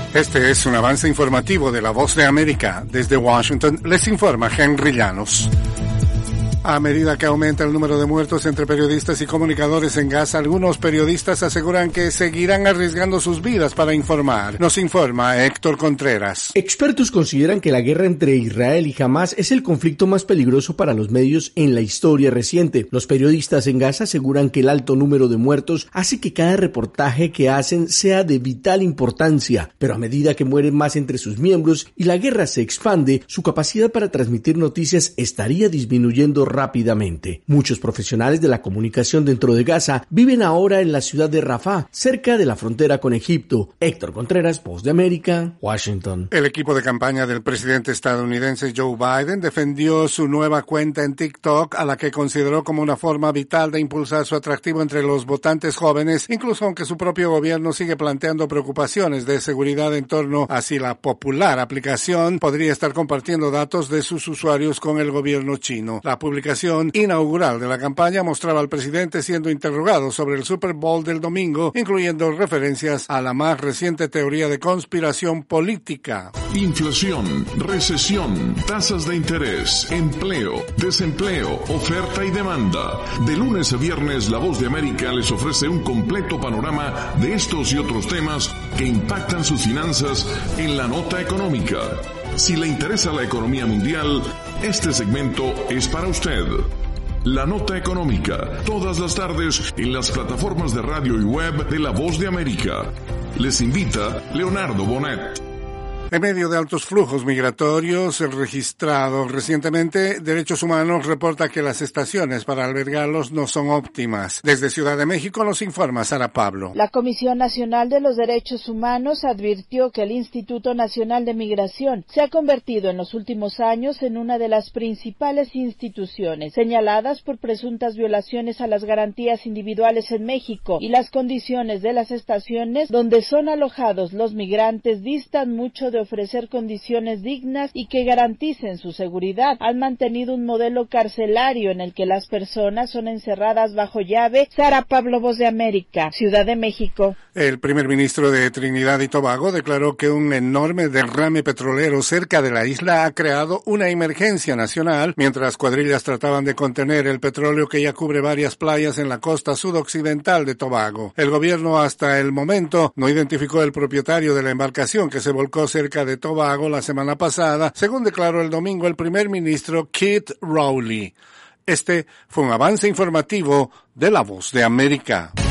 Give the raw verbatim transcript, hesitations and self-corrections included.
Este es un avance informativo de La Voz de América. Desde Washington les informa Henry Llanos. A medida que aumenta el número de muertos entre periodistas y comunicadores en Gaza, algunos periodistas aseguran que seguirán arriesgando sus vidas para informar. Nos informa Héctor Contreras. Expertos consideran que la guerra entre Israel y Hamás es el conflicto más peligroso para los medios en la historia reciente. Los periodistas en Gaza aseguran que el alto número de muertos hace que cada reportaje que hacen sea de vital importancia, pero a medida que mueren más entre sus miembros y la guerra se expande, su capacidad para transmitir noticias estaría disminuyendo rápidamente. Muchos profesionales de la comunicación dentro de Gaza viven ahora en la ciudad de Rafah, cerca de la frontera con Egipto. Héctor Contreras, Voz de América, Washington. El equipo de campaña del presidente estadounidense Joe Biden defendió su nueva cuenta en TikTok, a la que consideró como una forma vital de impulsar su atractivo entre los votantes jóvenes, incluso aunque su propio gobierno sigue planteando preocupaciones de seguridad en torno a si la popular aplicación podría estar compartiendo datos de sus usuarios con el gobierno chino. La publicación inaugural de la campaña mostraba al presidente siendo interrogado sobre el Super Bowl del domingo, incluyendo referencias a la más reciente teoría de conspiración política. Inflación, recesión, tasas de interés, empleo, desempleo, oferta y demanda. De lunes a viernes, La Voz de América les ofrece un completo panorama de estos y otros temas que impactan sus finanzas en la nota económica. Si le interesa la economía mundial, este segmento es para usted. La Nota Económica, todas las tardes en las plataformas de radio y web de La Voz de América. Les invita Leonardo Bonet. En medio de altos flujos migratorios registrados recientemente, Derechos Humanos reporta que las estaciones para albergarlos no son óptimas. Desde Ciudad de México nos informa Sara Pablo. La Comisión Nacional de los Derechos Humanos advirtió que el Instituto Nacional de Migración se ha convertido en los últimos años en una de las principales instituciones señaladas por presuntas violaciones a las garantías individuales en México, y las condiciones de las estaciones donde son alojados los migrantes distan mucho de ofrecer condiciones dignas y que garanticen su seguridad. Han mantenido un modelo carcelario en el que las personas son encerradas bajo llave. Sara Pablo, Voz de América, Ciudad de México. El primer ministro de Trinidad y Tobago declaró que un enorme derrame petrolero cerca de la isla ha creado una emergencia nacional, mientras cuadrillas trataban de contener el petróleo que ya cubre varias playas en la costa sudoccidental de Tobago. El gobierno hasta el momento no identificó el propietario de la embarcación que se volcó cerca de Tobago la semana pasada, según declaró el domingo el primer ministro Keith Rowley. Este fue un avance informativo de La Voz de América.